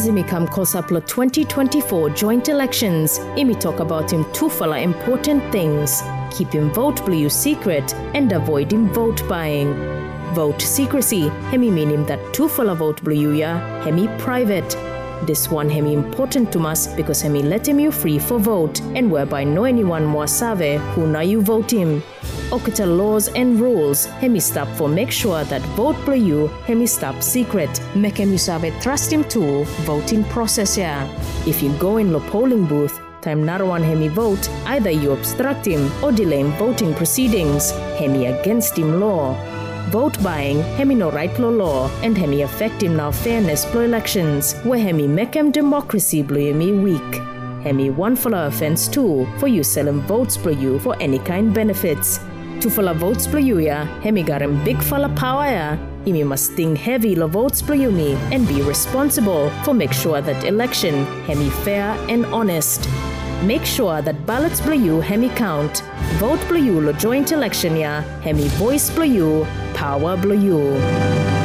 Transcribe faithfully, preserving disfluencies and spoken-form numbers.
As imi come close up to twenty twenty-four joint elections, imi talk about him two fala important things. Keep him vote blue secret and avoid him vote buying. Vote secrecy, hemi mean him that two fala vote blue ya, hemi private. This one hemi important to us because hemi let him you free for vote and whereby no anyone more save who na you vote him. Okita laws and rules, hemi stop for make sure that vote blue you, hemi stop secret. Make him you save trust him tool, voting process ya. If you go in the polling booth, time not one hemi vote, either you obstruct him or delay him voting proceedings, hemi against him law. Vote buying, hemi no right law law, and hemi affect him now fairness pro elections, where hemi make him democracy blue hemi weak. Hemi one follow offense too, for you selling votes for you for any kind benefits. Two follow votes for you ya, hemi got him big follow power ya. Imi must think heavy lo votes for you me and be responsible for make sure that election hemi fair and honest. Make sure that ballots blue you hemi count. Vote blue you lo joint election ya, hemi voice blue you, power blue you.